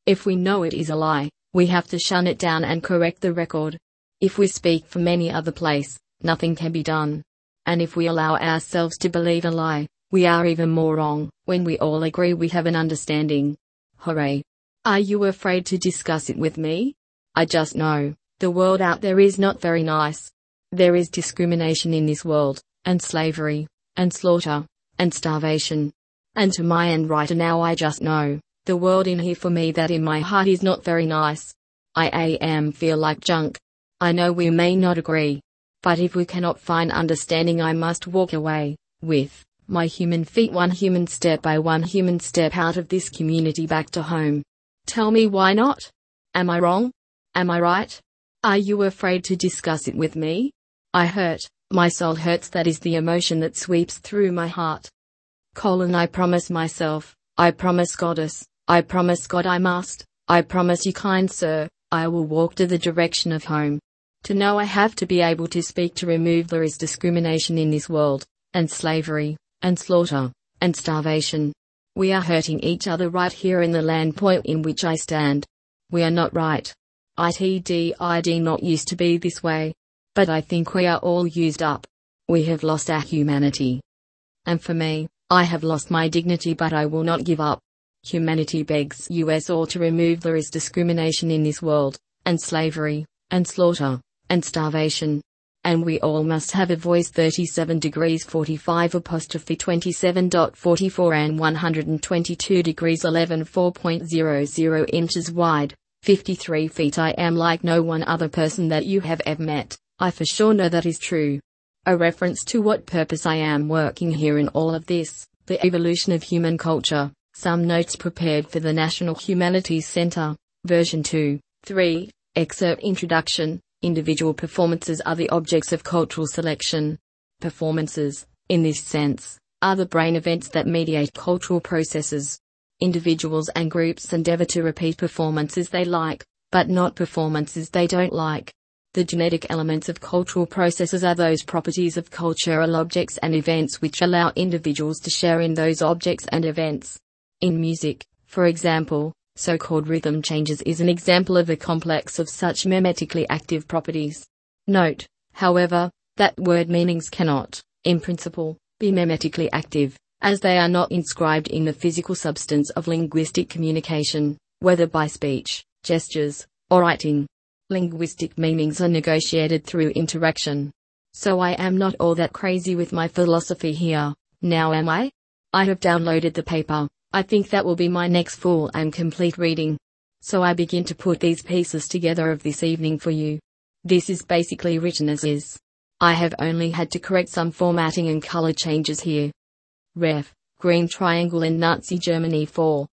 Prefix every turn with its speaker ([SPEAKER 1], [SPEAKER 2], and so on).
[SPEAKER 1] If we know it is a lie, we have to shun it down and correct the record. If we speak from any other place, nothing can be done. And if we allow ourselves to believe a lie, we are even more wrong. When we all agree we have an understanding. Hooray! Are you afraid to discuss it with me? I just know, the world out there is not very nice. There is discrimination in this world, and slavery, and slaughter, and starvation. And to my end right now I just know, the world in here for me that in my heart is not very nice. I feel like junk. I know we may not agree. But if we cannot find understanding I must walk away, with my human feet one human step by one human step out of this community back to home. Tell me why not? Am I wrong? Am I right? Are you afraid to discuss it with me? I hurt, my soul hurts, that is the emotion that sweeps through my heart. I promise myself, I promise Goddess, I promise God I promise you kind sir, I will walk to the direction of home. To know I have to be able to speak to remove there is discrimination in this world, and slavery, and slaughter, and starvation. We are hurting each other right here in the land point in which I stand. We are not right. It'd not used to be this way. But I think we are all used up. We have lost our humanity. And for me, I have lost my dignity, but I will not give up. Humanity begs us all to remove there is discrimination in this world, and slavery, and slaughter, and starvation. And we all must have a voice. 37 degrees 45 apostrophe 27.44 and 122 degrees 11 4.00 inches wide, 53 feet. I am like no one other person that you have ever met. I for sure know that is true. A reference to what purpose I am working here in all of this, the evolution of human culture, some notes prepared for the National Humanities Center, version 2, 3, excerpt introduction, individual performances are the objects of cultural selection. Performances, in this sense, are the brain events that mediate cultural processes. Individuals and groups endeavor to repeat performances they like, but not performances they don't like. The genetic elements of cultural processes are those properties of cultural objects and events which allow individuals to share in those objects and events. In music, for example, so-called rhythm changes is an example of a complex of such memetically active properties. Note, however, that word meanings cannot, in principle, be memetically active, as they are not inscribed in the physical substance of linguistic communication, whether by speech, gestures, or writing. Linguistic meanings are negotiated through interaction. So I am not all that crazy with my philosophy here, now am I? I have downloaded the paper. I think that will be my next full and complete reading. So I begin to put these pieces together of this evening for you. This is basically written as is. I have only had to correct some formatting and color changes here. Ref. Green triangle in Nazi Germany 4.